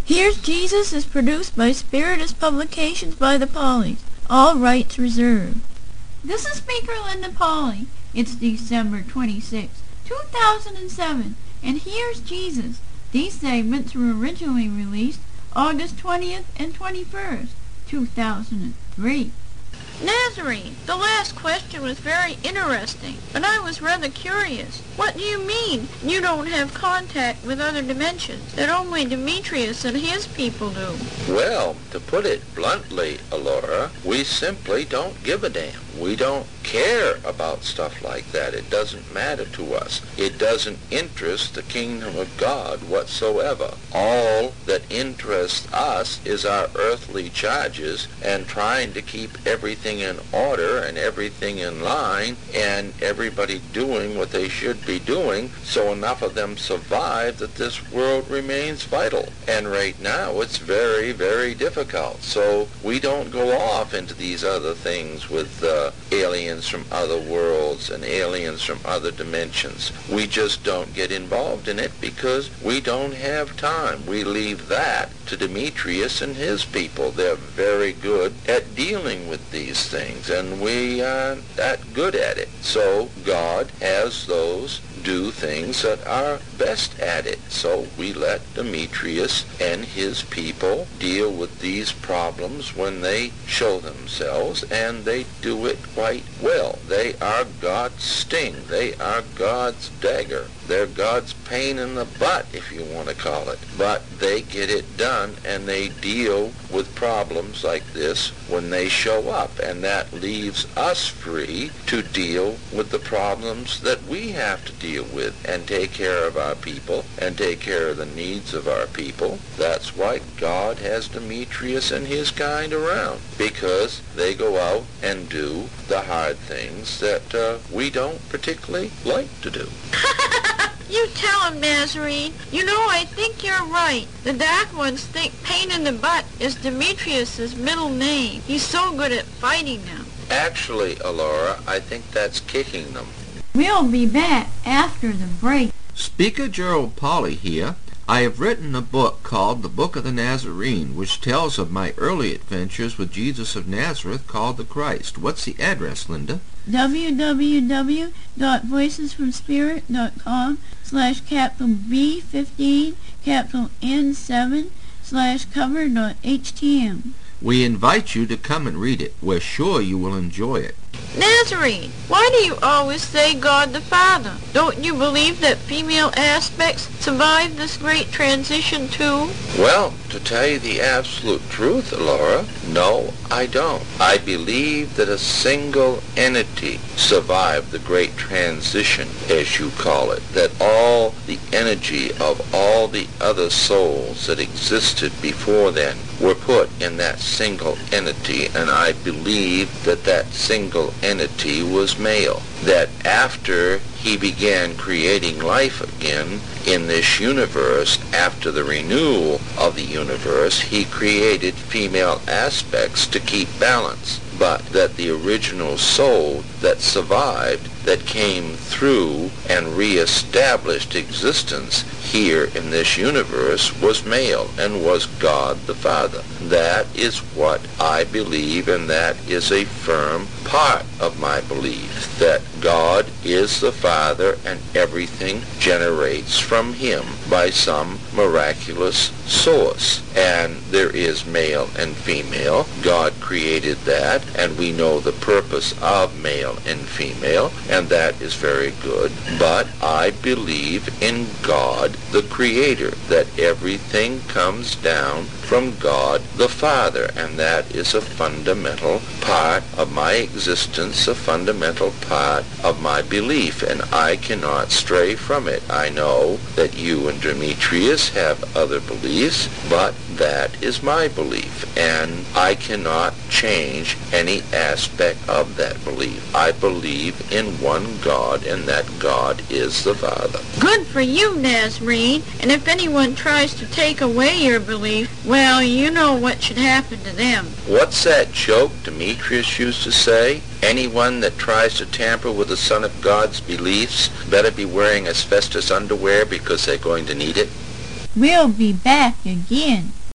Here's Jesus is produced by Spiritus Publications by the Pauleys. All rights reserved. This is Speaker Linda Pauley. It's December 26, 2007, and here's Jesus. These segments were originally released August 20th and 21st, 2003. Nazarene, the last question was very interesting, but I was rather curious. What do you mean you don't have contact with other dimensions that only Demetrius and his people do? Well, to put it bluntly, Alora, we simply don't give a damn. We don't care about stuff like that. It doesn't matter to us. It doesn't interest the kingdom of God whatsoever. All that interests us is our earthly charges and trying to keep everything in order and everything in line and everybody doing what they should be doing so enough of them survive that this world remains vital. And right now it's very, very difficult. So we don't go off into these other things with aliens from other worlds and aliens from other dimensions. We just don't get involved in it because we don't have time. We leave that to Demetrius and his people. They're very good at dealing with these things, and we aren't that good at it. So God has those do things that are best at it. So we let Demetrius and his people deal with these problems when they show themselves, and they do it quite well. They are God's sting. They are God's dagger. They're God's pain in the butt, if you want to call it. But they get it done, and they deal with problems like this when they show up, and that leaves us free to deal with the problems that we have to deal with and take care of our people and take care of the needs of our people. That's why God has Demetrius and his kind around, because they go out and do the hard things that we don't particularly like to do. You tell him, Nazarene. You know, I think you're right. The Dark Ones think Pain in the Butt is Demetrius's middle name. He's so good at fighting them. Actually, Alora, I think that's kicking them. We'll be back after the break. Speaker Gerald Pauley here. I have written a book called The Book of the Nazarene, which tells of my early adventures with Jesus of Nazareth called the Christ. What's the address, Linda? www.voicesfromspirit.com/B15N7/cover.htm. We invite you to come and read it. We're sure you will enjoy it. Nazarene, why do you always say God the Father? Don't you believe that female aspects survived this great transition too? Well, to tell you the absolute truth, Laura, no, I don't. I believe that a single entity survived the great transition, as you call it, that all the energy of all the other souls that existed before then were put in that single entity, and I believe that that single entity was male. That after he began creating life again in this universe, after the renewal of the universe, he created female aspects to keep balance. But that the original soul that survived, that came through and reestablished existence here in this universe, was male and was God the Father. That is what I believe, and that is a firm part of my belief, that God is the Father and everything generates from him by some miraculous source. And there is male and female. God created that, and we know the purpose of male and female, and that is very good. But I believe in God, the Creator, that everything comes down from God the Father, and that is a fundamental part of my existence, a fundamental part of my belief, and I cannot stray from it. I know that you and Demetrius have other beliefs, but that is my belief, and I cannot change any aspect of that belief. I believe in one God, and that God is the Father. Good for you, Nazarene. And if anyone tries to take away your belief, well, you know what should happen to them. What's that joke Demetrius used to say? Anyone that tries to tamper with the Son of God's beliefs better be wearing asbestos underwear because they're going to need it. We'll be back again.